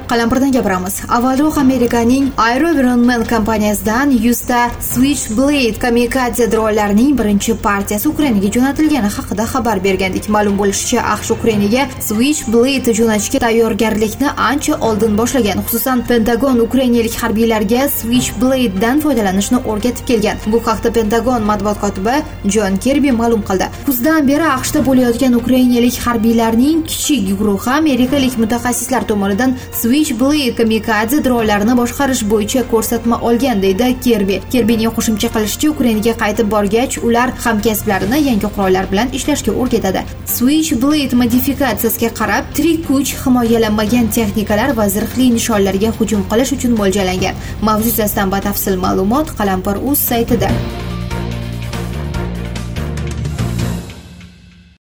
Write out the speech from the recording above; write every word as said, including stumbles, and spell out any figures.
Qalampirdan gapiramiz. Avvalroq Amerikaning Aerovironment kompaniyasidan yuzta Switchblade kamikadze dronlarining birinchi partiyasi Ukrainaga jo'natilgani haqida xabar bergandik. Ma'lum bo'lishicha, AQSh Ukrainaga Switchblade jo'natishga tayyorgarlikni ancha oldin boshlagan. Xususan, Pentagon ukrainalik harbiylarga Switchblade dan foydalanishni o'rgatib kelgan. Bu haqda Pentagon matbuot kotibi Jon Kirbi ma'lum qildi. Kuzdan beri AQShda bo'layotgan ukrainalik harbiylarning kichik guruhi amerikalik mutaxassislar tomonidan Switchblade kamikadze dronlarini boshqarish bo'yicha ko'rsatma olgan deydi Kirbi. Kirbining qo'shimcha qilishicha, Ukrainaga qaytib borgach, ular hamkasblarini yangi qurollar bilan ishlashga o'rgatadi. Switchblade modifikatsiyasiga qarab, tirik kuch, himoyalanmagan texnikalar va zirhli nishonlarga hujum qilish uchun mo'ljallangan. Mavzu yuzasidan batafsil ma'lumot Qalampir.uz saytida.